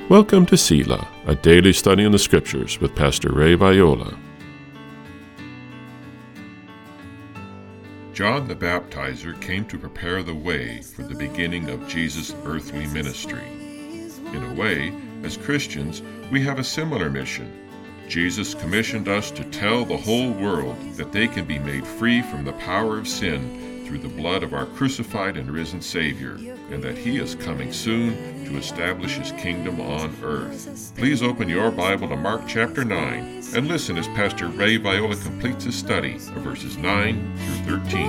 Welcome to Selah, a daily study in the Scriptures with Pastor Ray Viola. John the Baptizer came to prepare the way for the beginning of Jesus' earthly ministry. In a way, as Christians, we have a similar mission. Jesus commissioned us to tell the whole world that they can be made free from the power of sin through the blood of our crucified and risen Savior, and that He is coming soon to establish His kingdom on earth. Please open your Bible to Mark chapter 9 and listen as Pastor Ray Viola completes his study of verses 9 through 13.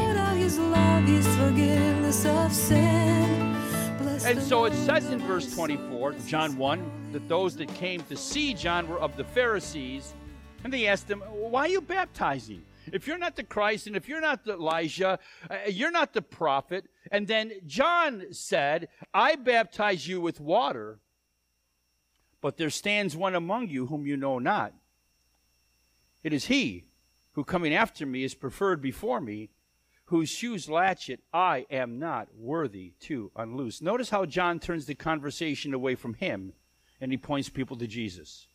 And so it says in verse 24, John 1, that those that came to see John were of the Pharisees, and they asked him, why are you baptizing? If you're not the Christ, and if you're not the Elijah, you're not the prophet. And then John said, I baptize you with water, but there stands one among you whom you know not. It is he who coming after me is preferred before me, whose shoes latchet I am not worthy to unloose. Notice how John turns the conversation away from him, and he points people to Jesus.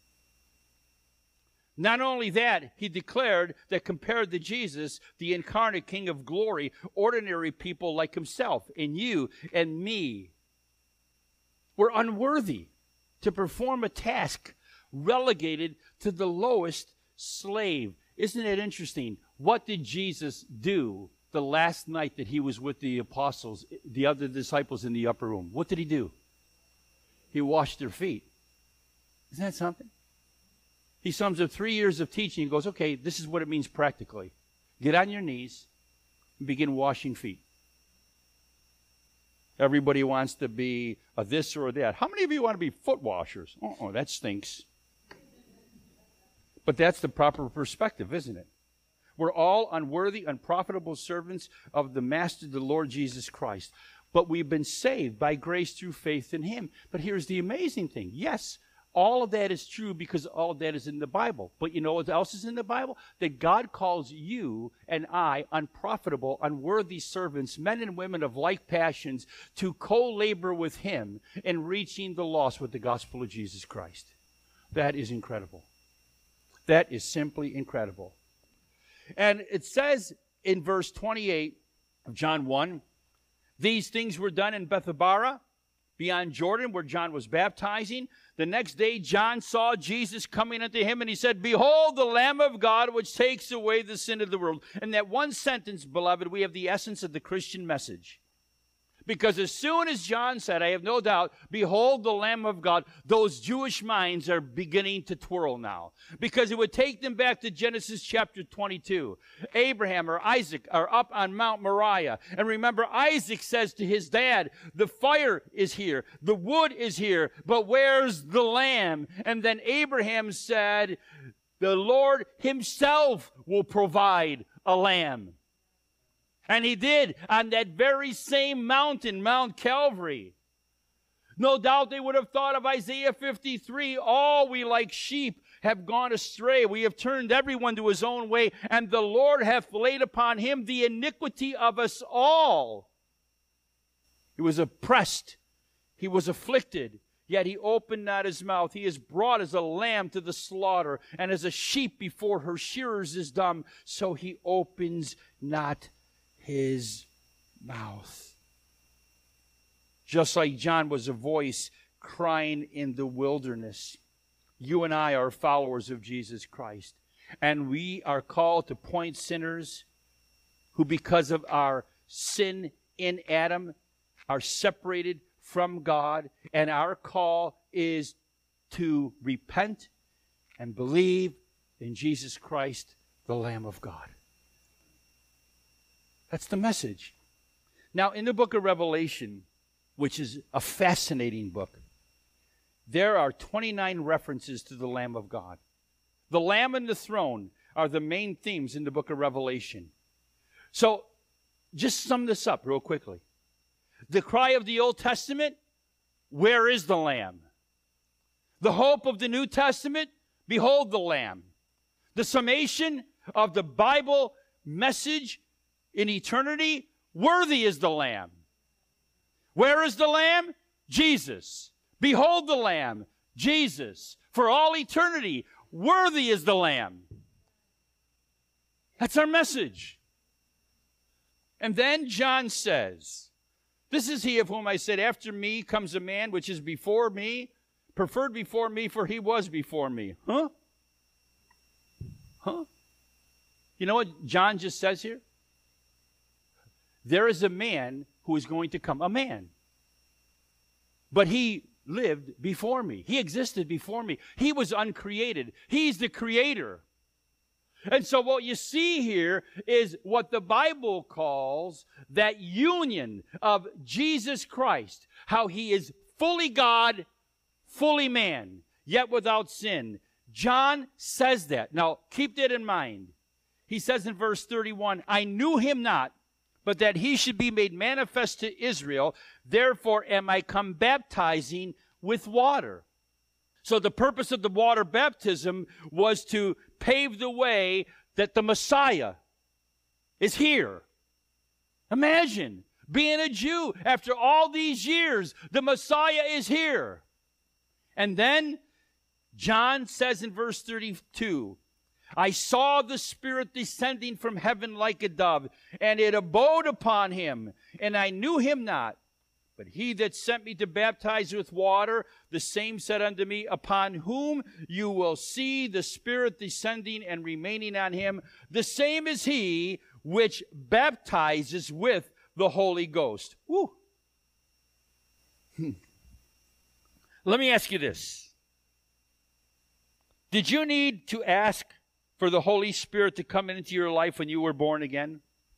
Not only that, he declared that compared to Jesus, the incarnate King of glory, ordinary people like himself and you and me were unworthy to perform a task relegated to the lowest slave. Isn't it interesting? What did Jesus do the last night that he was with the apostles, the other disciples in the upper room? What did he do? He washed their feet. Isn't that something? He sums up 3 years of teaching and goes, okay, this is what it means practically. Get on your knees and begin washing feet. Everybody wants to be a this or that. How many of you want to be foot washers? Oh, that stinks. But that's the proper perspective, isn't it? We're all unworthy, unprofitable servants of the Master, the Lord Jesus Christ. But we've been saved by grace through faith in Him. But here's the amazing thing. Yes, all of that is true because all of that is in the Bible. But you know what else is in the Bible? That God calls you and I unprofitable, unworthy servants, men and women of like passions, to co-labor with Him in reaching the lost with the gospel of Jesus Christ. That is incredible. That is simply incredible. And it says in verse 28 of John 1, these things were done in Bethabara, beyond Jordan, where John was baptizing. The next day, John saw Jesus coming unto him, and he said, behold, the Lamb of God, which takes away the sin of the world. In that one sentence, beloved, we have the essence of the Christian message. Because as soon as John said, I have no doubt, behold the Lamb of God, those Jewish minds are beginning to twirl now. Because it would take them back to Genesis chapter 22. Abraham or Isaac are up on Mount Moriah. And remember, Isaac says to his dad, the fire is here, the wood is here, but where's the lamb? And then Abraham said, the Lord Himself will provide a lamb. And He did on that very same mountain, Mount Calvary. No doubt they would have thought of Isaiah 53, all we like sheep have gone astray. We have turned everyone to his own way, and the Lord hath laid upon Him the iniquity of us all. He was oppressed. He was afflicted. Yet He opened not His mouth. He is brought as a lamb to the slaughter, and as a sheep before her shearers is dumb, so He opens not His mouth. Just like John was a voice crying in the wilderness, you and I are followers of Jesus Christ. And we are called to point sinners who, because of our sin in Adam, are separated from God. And our call is to repent and believe in Jesus Christ, the Lamb of God. That's the message. Now, in the book of Revelation, which is a fascinating book, there are 29 references to the Lamb of God. The Lamb and the throne are the main themes in the book of Revelation. So, just sum this up real quickly. The cry of the Old Testament, where is the Lamb? The hope of the New Testament, behold the Lamb. The summation of the Bible message in eternity, worthy is the Lamb. Where is the Lamb? Jesus. Behold the Lamb. Jesus, for all eternity. Worthy is the Lamb. That's our message. And then John says, this is he of whom I said, after me comes a man which is before me, preferred before me, for he was before me. Huh? You know what John just says here? There is a man who is going to come, a man. But he lived before me. He existed before me. He was uncreated. He's the creator. And so what you see here is what the Bible calls that union of Jesus Christ, how he is fully God, fully man, yet without sin. John says that. Now, keep that in mind. He says in verse 31, I knew him not, but that he should be made manifest to Israel. Therefore am I come baptizing with water. So the purpose of the water baptism was to pave the way that the Messiah is here. Imagine being a Jew after all these years. The Messiah is here. And then John says in verse 32, I saw the Spirit descending from heaven like a dove, and it abode upon him, and I knew him not. But he that sent me to baptize with water, the same said unto me, upon whom you will see the Spirit descending and remaining on him, the same is he which baptizes with the Holy Ghost. Woo. Let me ask you this. Did you need to ask for the Holy Spirit to come into your life when you were born again?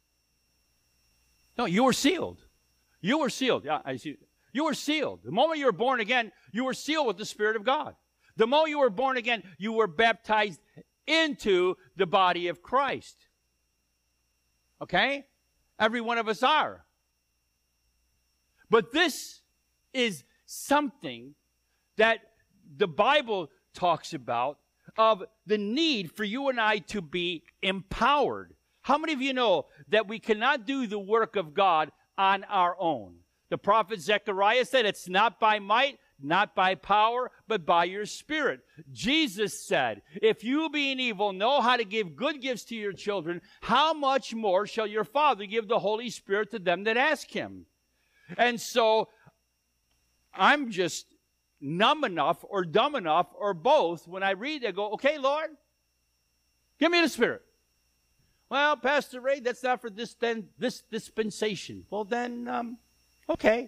No, you were sealed. You were sealed. Yeah, I see. You were sealed. The moment you were born again, you were sealed with the Spirit of God. The moment you were born again, you were baptized into the body of Christ. Okay? Every one of us are. But this is something that the Bible talks about, of the need for you and I to be empowered. How many of you know that we cannot do the work of God on our own? The prophet Zechariah said, it's not by might, not by power, but by your Spirit. Jesus said, if you being evil know how to give good gifts to your children, how much more shall your Father give the Holy Spirit to them that ask him? And so I'm just numb enough or dumb enough or both. When I read, I go, okay, Lord, give me the Spirit. Well, Pastor Ray, that's not for this dispensation. Well, then, okay.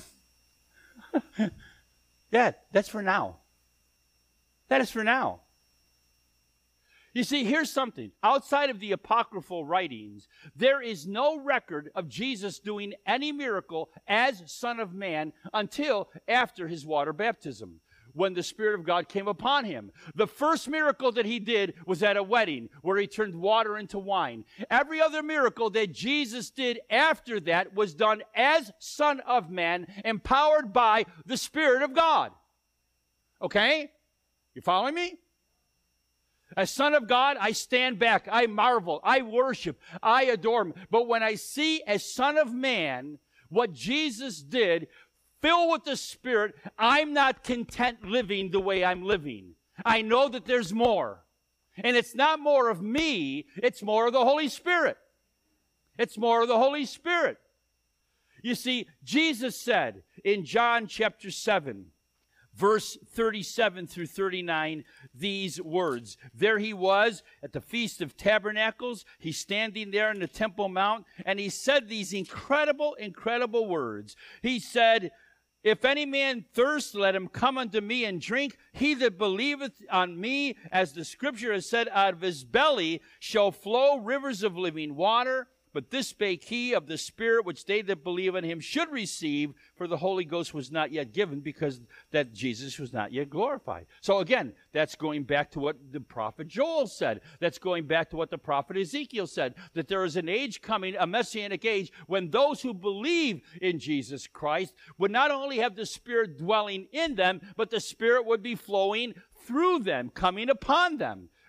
Yeah, that's for now. That is for now. You see, here's something. Outside of the apocryphal writings, there is no record of Jesus doing any miracle as Son of Man until after his water baptism, when the Spirit of God came upon him. The first miracle that he did was at a wedding where he turned water into wine. Every other miracle that Jesus did after that was done as Son of Man, empowered by the Spirit of God. Okay? You following me? As Son of God, I stand back, I marvel, I worship, I adore him. But when I see as Son of Man what Jesus did, filled with the Spirit, I'm not content living the way I'm living. I know that there's more. And it's not more of me, it's more of the Holy Spirit. It's more of the Holy Spirit. You see, Jesus said in John chapter 7, verse 37 through 39, these words. There he was at the Feast of Tabernacles. He's standing there in the Temple Mount, and he said these incredible, incredible words. He said, if any man thirst, let him come unto me and drink. He that believeth on me, as the Scripture has said, out of his belly shall flow rivers of living water. But this spake he of the Spirit which they that believe on him should receive, for the Holy Ghost was not yet given, because that Jesus was not yet glorified. So again, that's going back to what the prophet Joel said. That's going back to what the prophet Ezekiel said, that there is an age coming, a messianic age, when those who believe in Jesus Christ would not only have the Spirit dwelling in them, but the Spirit would be flowing through them, coming upon them.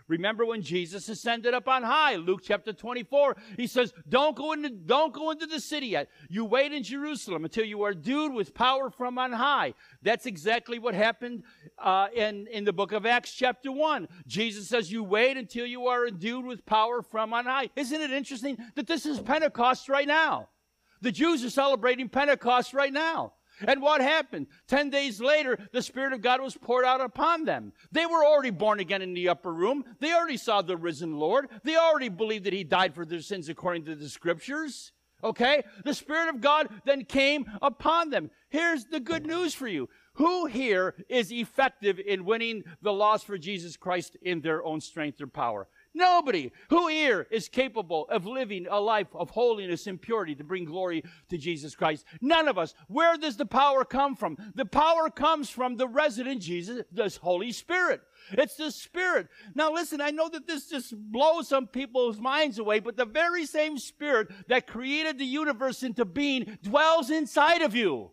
Remember when Jesus ascended up on high, Luke chapter 24, he says, don't go into the city yet. You wait in Jerusalem until you are endued with power from on high. That's exactly what happened in the book of Acts chapter 1. Jesus says, you wait until you are endued with power from on high. Isn't it interesting that this is Pentecost right now? The Jews are celebrating Pentecost right now. And what happened? 10 days later, the Spirit of God was poured out upon them. They were already born again in the upper room. They already saw the risen Lord. They already believed that he died for their sins according to the Scriptures. Okay? The Spirit of God then came upon them. Here's the good news for you. Who here is effective in winning the lost for Jesus Christ in their own strength or power? Nobody. Who here is capable of living a life of holiness and purity to bring glory to Jesus Christ? None of us. Where does the power come from? The power comes from the resident Jesus, the Holy Spirit. It's the Spirit. Now listen, I know that this just blows some people's minds away, but the very same Spirit that created the universe into being dwells inside of you.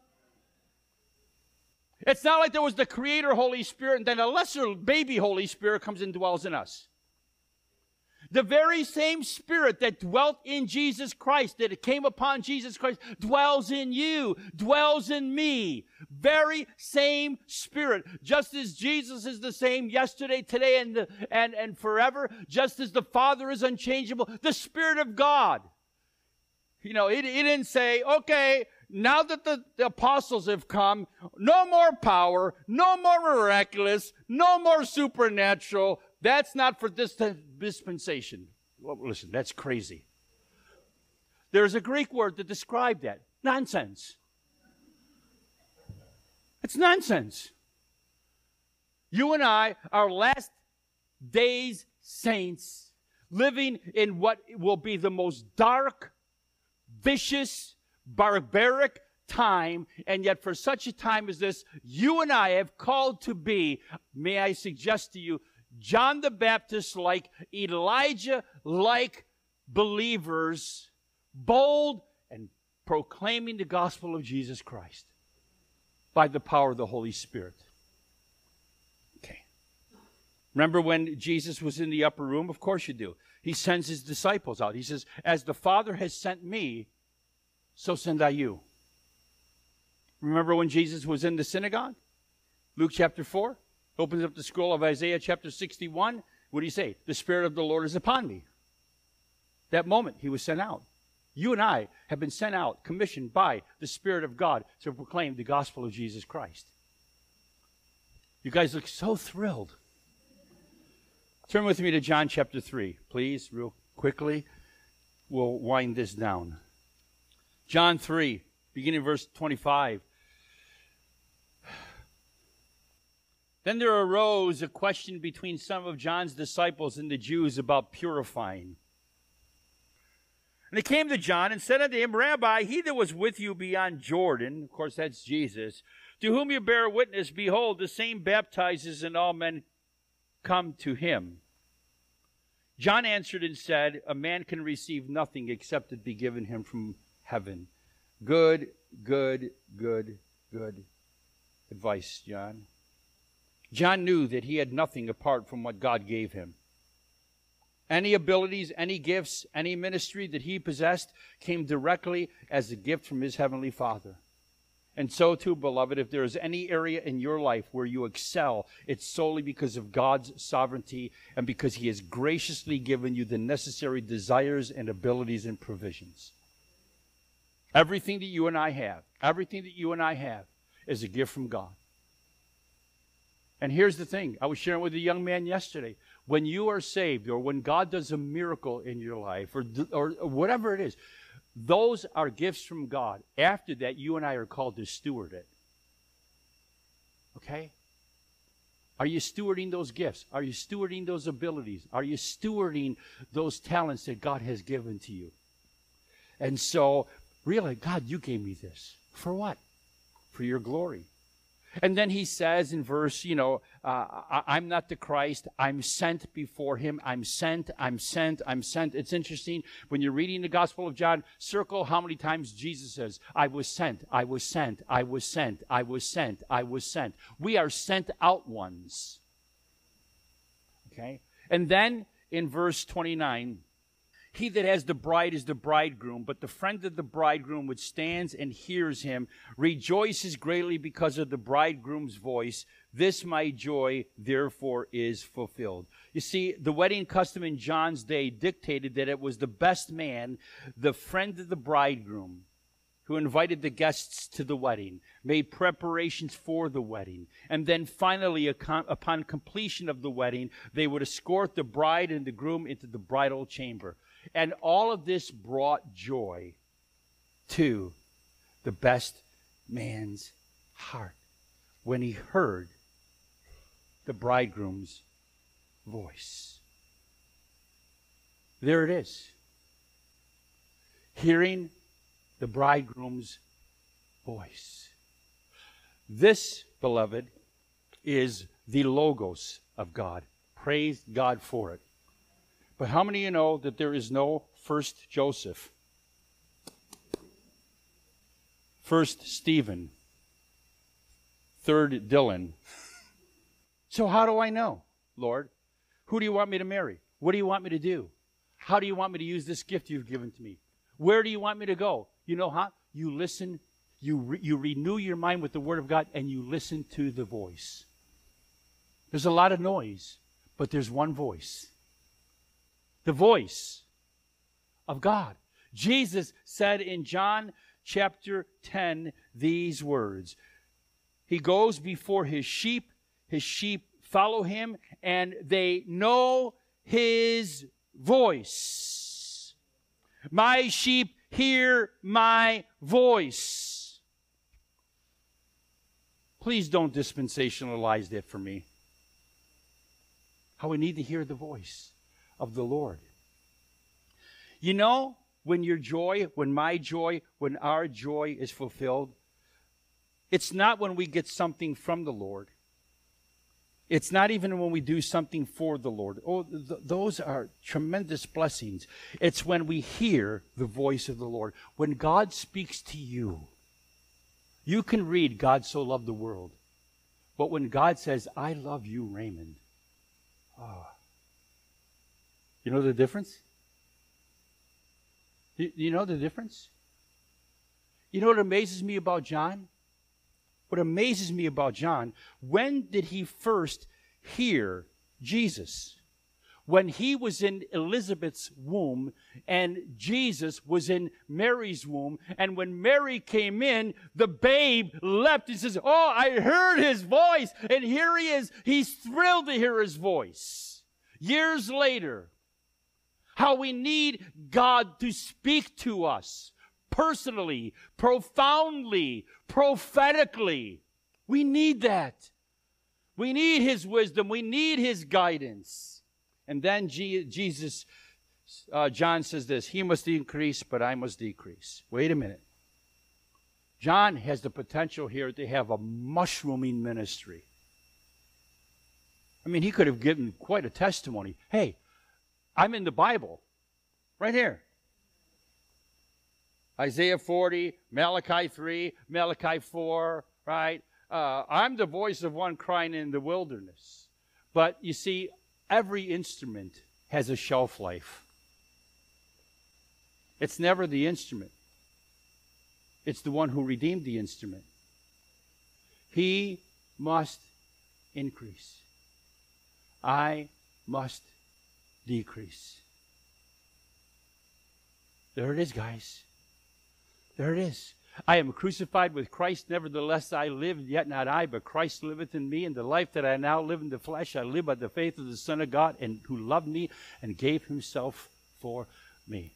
It's not like there was the Creator Holy Spirit and then a lesser baby Holy Spirit comes and dwells in us. The very same Spirit that dwelt in Jesus Christ, that it came upon Jesus Christ, dwells in you, dwells in me. Very same Spirit. Just as Jesus is the same yesterday, today, and forever, just as the Father is unchangeable, the Spirit of God. You know, he didn't say, okay, now that the apostles have come, no more power, no more miraculous, no more supernatural. That's not for this dispensation. Well, listen, that's crazy. There's a Greek word to describe that. Nonsense. It's nonsense. You and I are last days saints living in what will be the most dark, vicious, barbaric time, and yet for such a time as this, you and I have called to be, may I suggest to you, John the Baptist-like, Elijah-like believers, bold and proclaiming the gospel of Jesus Christ by the power of the Holy Spirit. Okay. Remember when Jesus was in the upper room? Of course you do. He sends his disciples out. He says, as the Father has sent me, so send I you. Remember when Jesus was in the synagogue? Luke chapter 4. Opens up the scroll of Isaiah chapter 61. What do you say? The Spirit of the Lord is upon me. That moment, he was sent out. You and I have been sent out, commissioned by the Spirit of God to proclaim the gospel of Jesus Christ. You guys look so thrilled. Turn with me to John chapter 3, please, real quickly. We'll wind this down. John 3, beginning verse 25. Then there arose a question between some of John's disciples and the Jews about purifying. And they came to John and said unto him, Rabbi, he that was with you beyond Jordan, of course that's Jesus, to whom you bear witness, behold, the same baptizes, and all men come to him. John answered and said, a man can receive nothing except it be given him from heaven. Good advice, John. John knew that he had nothing apart from what God gave him. Any abilities, any gifts, any ministry that he possessed came directly as a gift from his heavenly Father. And so too, beloved, if there is any area in your life where you excel, it's solely because of God's sovereignty and because he has graciously given you the necessary desires and abilities and provisions. Everything that you and I have is a gift from God. And here's the thing. I was sharing with a young man yesterday. When you are saved, or when God does a miracle in your life, or whatever it is, those are gifts from God. After that, you and I are called to steward it. Okay? Are you stewarding those gifts? Are you stewarding those abilities? Are you stewarding those talents that God has given to you? And so, really, God, you gave me this. For what? For your glory. And then he says in verse, I'm not the Christ. I'm sent before him. I'm sent. It's interesting. When you're reading the Gospel of John, circle how many times Jesus says, I was sent, I was sent, I was sent, I was sent, I was sent. We are sent out ones. Okay? And then in verse 29, he that has the bride is the bridegroom, but the friend of the bridegroom which stands and hears him rejoices greatly because of the bridegroom's voice. This my joy therefore is fulfilled. You see, the wedding custom in John's day dictated that it was the best man, the friend of the bridegroom, who invited the guests to the wedding, made preparations for the wedding, and then finally, upon completion of the wedding, they would escort the bride and the groom into the bridal chamber. And all of this brought joy to the best man's heart when he heard the bridegroom's voice. There it is. Hearing the bridegroom's voice. This, beloved, is the Logos of God. Praise God for it. But how many of you know that there is no first Joseph, first Stephen, third Dylan? So how do I know, Lord? Who do you want me to marry? What do you want me to do? How do you want me to use this gift you've given to me? Where do you want me to go? You know how? You listen, you renew your mind with the Word of God, and you listen to the voice. There's a lot of noise, but there's one voice. The voice of God. Jesus said in John chapter 10 these words. He goes before his sheep follow him, and they know his voice. My sheep hear my voice. Please don't dispensationalize that for me. How we need to hear the voice of the Lord. You know, when your joy, when my joy, when our joy is fulfilled, it's not when we get something from the Lord. It's not even when we do something for the Lord. Oh, those are tremendous blessings. It's when we hear the voice of the Lord. When God speaks to you, you can read God so loved the world. But when God says, I love you, Raymond, you know the difference? You know the difference? You know what amazes me about John? What amazes me about John, when did he first hear Jesus? When he was in Elizabeth's womb and Jesus was in Mary's womb, and when Mary came in, the babe leapt and says, oh, I heard his voice, and here he is. He's thrilled to hear his voice. Years later, how we need God to speak to us personally, profoundly, prophetically. We need that. We need his wisdom. We need his guidance. And then John says this, he must increase, but I must decrease. Wait a minute. John has the potential here to have a mushrooming ministry. I mean, he could have given quite a testimony. Hey, I'm in the Bible, right here. Isaiah 40, Malachi 3, Malachi 4, right? I'm the voice of one crying in the wilderness. But you see, every instrument has a shelf life. It's never the instrument. It's the one who redeemed the instrument. He must increase. I must decrease. There it is, guys. There it is. I am crucified with Christ, nevertheless I live, yet not I, but Christ liveth in me. And the life that I now live in the flesh, I live by the faith of the Son of God, and who loved me and gave himself for me.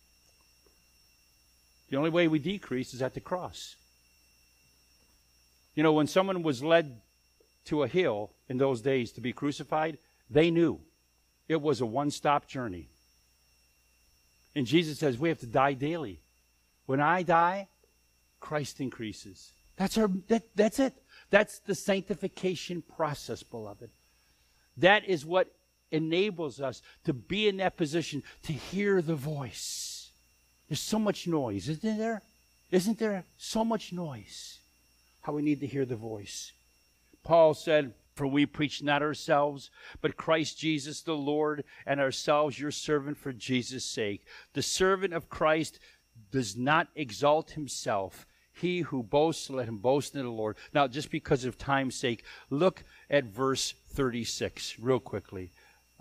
The only way we decrease is at the cross. You know, when someone was led to a hill in those days to be crucified, they knew it was a one-stop journey. And Jesus says we have to die daily. When I die, Christ increases. That's it. That's the sanctification process, beloved. That is what enables us to be in that position, to hear the voice. There's so much noise, isn't there? Isn't there so much noise? How we need to hear the voice. Paul said For we preach not ourselves, but Christ Jesus the Lord, and ourselves your servant for Jesus' sake. The servant of Christ does not exalt himself. He who boasts, let him boast in the Lord. Now, just because of time's sake, look at verse 36 real quickly.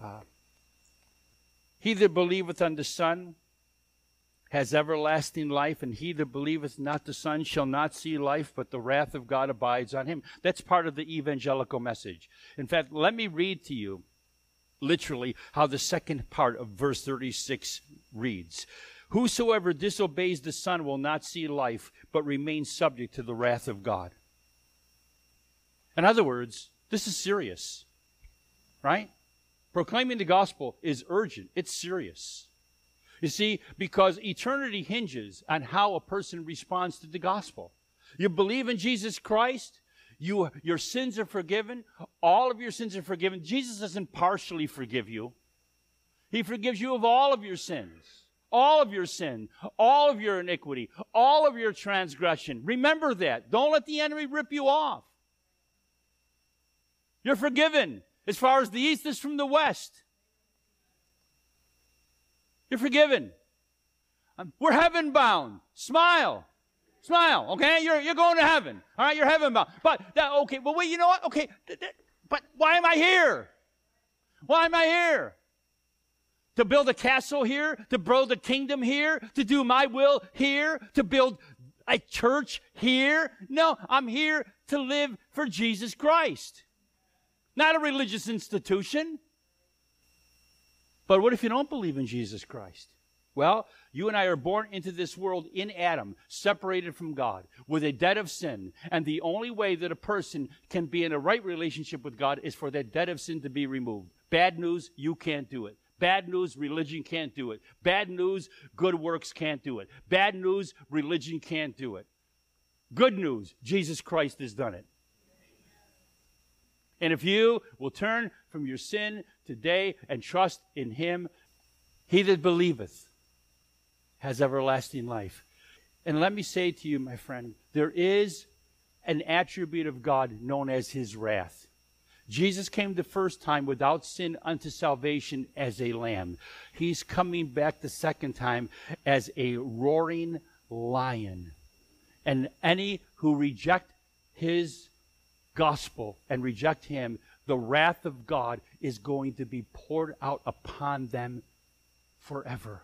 He that believeth on the Son has everlasting life, and he that believeth not the Son shall not see life, but the wrath of God abides on him. That's part of the evangelical message. In fact, let me read to you literally how the second part of verse 36 reads. Whosoever disobeys the Son will not see life, but remain subject to the wrath of God. In other words, this is serious, right? Proclaiming the gospel is urgent. It's serious. You see, because eternity hinges on how a person responds to the gospel. You believe in Jesus Christ, your sins are forgiven, all of your sins are forgiven. Jesus doesn't partially forgive you. He forgives you of all of your sins, all of your sin, all of your iniquity, all of your transgression. Remember that. Don't let the enemy rip you off. You're forgiven as far as the east is from the west. You're forgiven. We're heaven bound. Smile. Smile, okay? You're going to heaven. All right, you're heaven bound. But, wait, you know what? Okay, but why am I here? Why am I here? To build a castle here? To build a kingdom here? To do my will here? To build a church here? No, I'm here to live for Jesus Christ. Not a religious institution. But what if you don't believe in Jesus Christ? Well, you and I are born into this world in Adam, separated from God, with a debt of sin. And the only way that a person can be in a right relationship with God is for that debt of sin to be removed. Bad news, you can't do it. Bad news, religion can't do it. Bad news, good works can't do it. Bad news, religion can't do it. Good news, Jesus Christ has done it. And if you will turn from your sin today and trust in him, he that believeth has everlasting life. And let me say to you, my friend, there is an attribute of God known as his wrath. Jesus came the first time without sin unto salvation as a lamb. He's coming back the second time as a roaring lion. And any who reject his gospel and reject him, the wrath of God is going to be poured out upon them forever.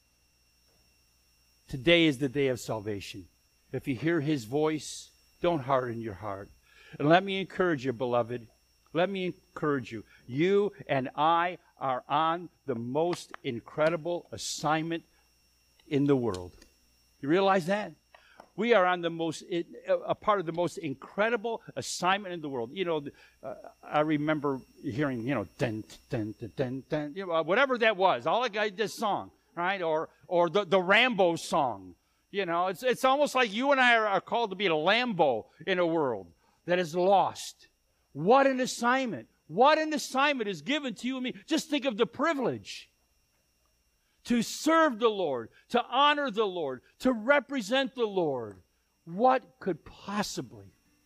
Today is the day of salvation. If you hear his voice, don't harden your heart. And let me encourage you, beloved. Let me encourage you. You and I are on the most incredible assignment in the world. You realize that? We are on a part of the most incredible assignment in the world. You know, I remember hearing, dun, dun, dun, dun, dun, whatever that was. All the guy did this song, right? Or the Rambo song. It's almost like you and I are called to be a Lambo in a world that is lost. What an assignment. What an assignment is given to you and me. Just think of the privilege to serve the Lord, to honor the Lord, to represent the Lord. What could possibly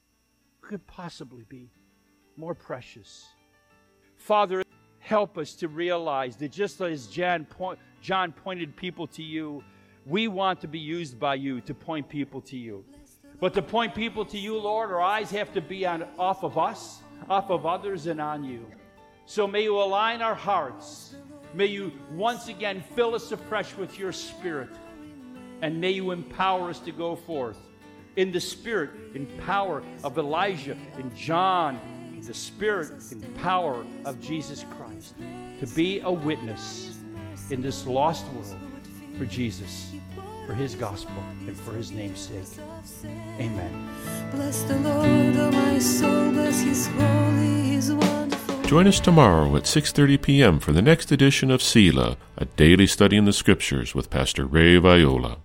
be more precious? Father, help us to realize that just as John pointed people to you, we want to be used by you to point people to you. But to point people to you, Lord, our eyes have to be off of us, off of others, and on you. So may you align our hearts. May you once again fill us afresh with your Spirit. And may you empower us to go forth in the Spirit and power of Elijah and John, the Spirit and power of Jesus Christ, to be a witness in this lost world for Jesus, for his gospel, and for his name's sake. Amen. Bless the Lord, oh my soul, bless his holy, his wonderful. Join us tomorrow at 6:30 p.m. for the next edition of Selah, a daily study in the Scriptures with Pastor Ray Viola.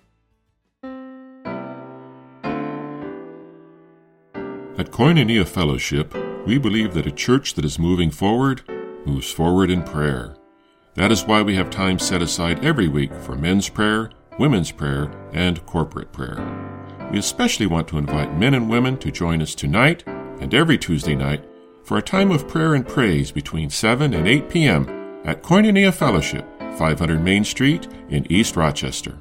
At Koinonia Fellowship, we believe that a church that is moving forward moves forward in prayer. That is why we have time set aside every week for men's prayer, women's prayer, and corporate prayer. We especially want to invite men and women to join us tonight and every Tuesday night for a time of prayer and praise between 7 and 8 p.m. at Koinonia Fellowship, 500 Main Street in East Rochester.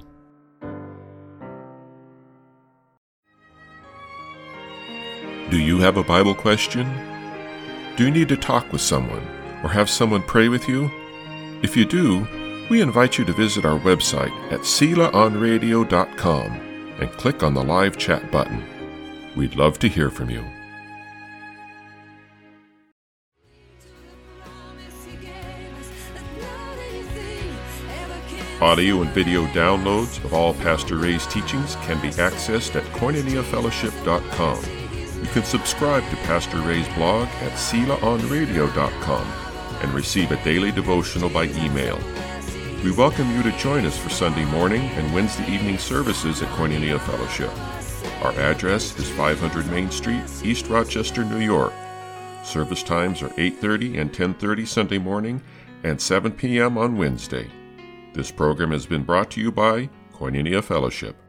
Do you have a Bible question? Do you need to talk with someone or have someone pray with you? If you do, we invite you to visit our website at selaonradio.com and click on the live chat button. We'd love to hear from you. Audio and video downloads of all Pastor Ray's teachings can be accessed at koinoniafellowship.com. You can subscribe to Pastor Ray's blog at selaonradio.com and receive a daily devotional by email. We welcome you to join us for Sunday morning and Wednesday evening services at Koinonia Fellowship. Our address is 500 Main Street, East Rochester, New York. Service times are 8:30 and 10:30 Sunday morning and 7 p.m. on Wednesday. This program has been brought to you by Koinonia Fellowship.